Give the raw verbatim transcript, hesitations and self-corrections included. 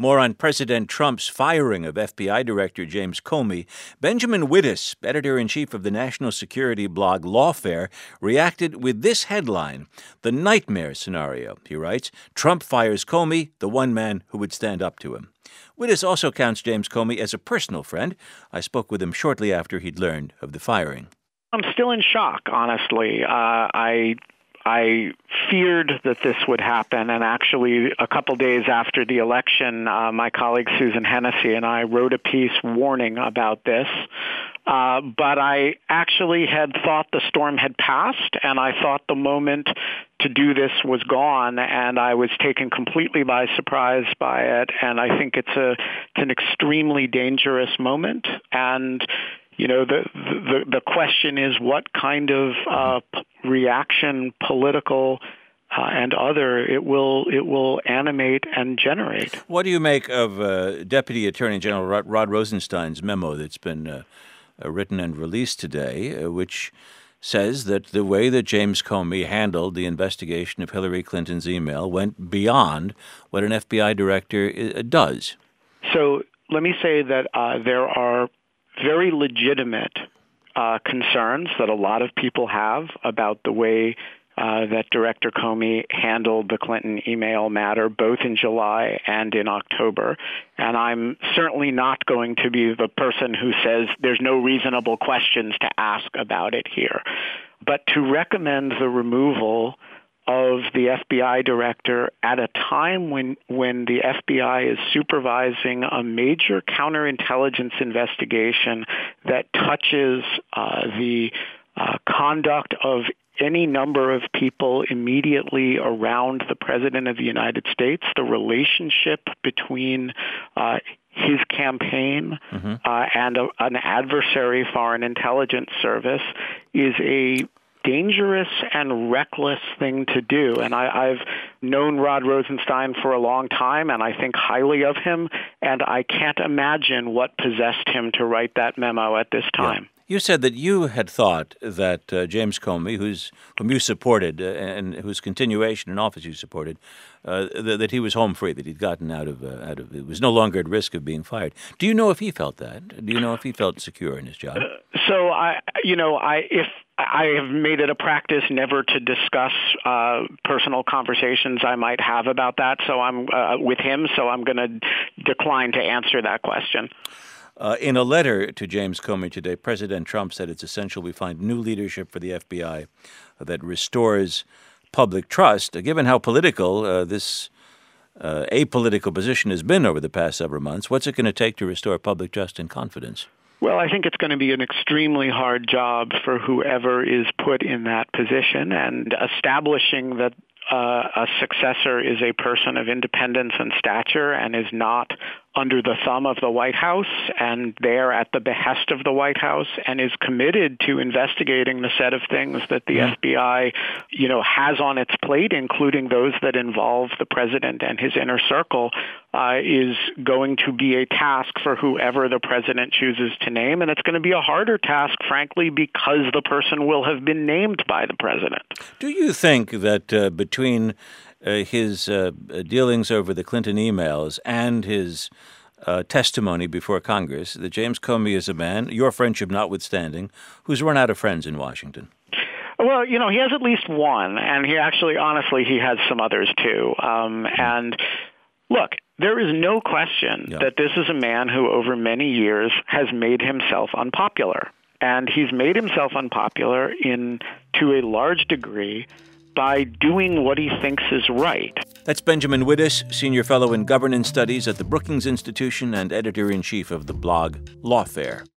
More on President Trump's firing of F B I Director James Comey. Benjamin Wittes, editor-in-chief of the national security blog Lawfare, reacted with this headline, "The Nightmare Scenario." He writes, "Trump fires Comey, the one man who would stand up to him." Wittes also counts James Comey as a personal friend. I spoke with him shortly after he'd learned of the firing. I'm still in shock, honestly. Uh, I I feared that this would happen, and actually a couple days after the election, uh, my colleague Susan Hennessy and I wrote a piece warning about this. Uh, but I actually had thought the storm had passed, and I thought the moment to do this was gone, and I was taken completely by surprise by it. And I think it's a it's an extremely dangerous moment. And you know, the the the question is, what kind of uh, p- reaction, political uh, and other, it will it will animate and generate. What do you make of uh, Deputy Attorney General Rod, Rod Rosenstein's memo that's been uh, uh, written and released today, uh, which says that the way that James Comey handled the investigation of Hillary Clinton's email went beyond what an F B I director uh, does? So let me say that uh, there are very legitimate uh, concerns that a lot of people have about the way uh, that Director Comey handled the Clinton email matter, both in July and in October. And I'm certainly not going to be the person who says there's no reasonable questions to ask about it here. But to recommend the removal of the F B I director at a time when when the F B I is supervising a major counterintelligence investigation that touches uh, the uh, conduct of any number of people immediately around the President of the United States, the relationship between uh, his campaign mm-hmm. uh, and a, an adversary foreign intelligence service is a dangerous and reckless thing to do. And I, I've known Rod Rosenstein for a long time, and I think highly of him, and I can't imagine what possessed him to write that memo at this time. Yeah. You said that you had thought that uh, James Comey, who's whom you supported uh, and whose continuation in office you supported, uh, th- that he was home free, that he'd gotten out of uh, out of, it was no longer at risk of being fired. Do you know if he felt that? Do you know if he felt secure in his job? Uh, so I, you know, I if. I have made it a practice never to discuss uh, personal conversations I might have about that. So I'm uh, with him. So I'm going to decline to answer that question. Uh, in a letter to James Comey today, President Trump said it's essential we find new leadership for the F B I that restores public trust. Uh, given how political uh, this uh, apolitical position has been over the past several months, what's it going to take to restore public trust and confidence? Well, I think it's going to be an extremely hard job for whoever is put in that position, and establishing that uh, a successor is a person of independence and stature and is not under the thumb of the White House and there at the behest of the White House and is committed to investigating the set of things that the yeah. F B I, you know, has on its plate, including those that involve the president and his inner circle, uh, is going to be a task for whoever the president chooses to name. And it's going to be a harder task, frankly, because the person will have been named by the president. Do you think that uh, between Uh, his uh, dealings over the Clinton emails and his uh, testimony before Congress, that James Comey is a man, your friendship notwithstanding, who's run out of friends in Washington? Well, you know, he has at least one, and he actually, honestly, he has some others too. Um, and look, there is no question yeah. that this is a man who over many years has made himself unpopular. And he's made himself unpopular in to a large degree by doing what he thinks is right. That's Benjamin Wittes, Senior Fellow in Governance Studies at the Brookings Institution and Editor-in-Chief of the blog Lawfare.